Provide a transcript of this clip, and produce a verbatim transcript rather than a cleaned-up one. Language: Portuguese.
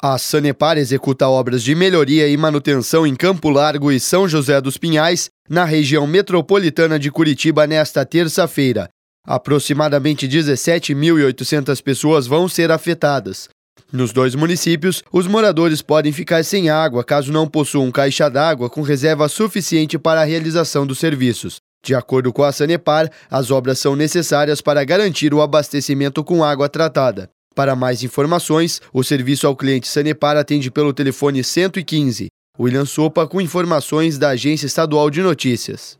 A Sanepar executa obras de melhoria e manutenção em Campo Largo e São José dos Pinhais, na região metropolitana de Curitiba, nesta terça-feira. Aproximadamente dezessete mil e oitocentas pessoas vão ser afetadas. Nos dois municípios, os moradores podem ficar sem água caso não possuam caixa d'água com reserva suficiente para a realização dos serviços. De acordo com a Sanepar, as obras são necessárias para garantir o abastecimento com água tratada. Para mais informações, o serviço ao cliente Sanepar atende pelo telefone cento e quinze. William Sopa com informações da Agência Estadual de Notícias.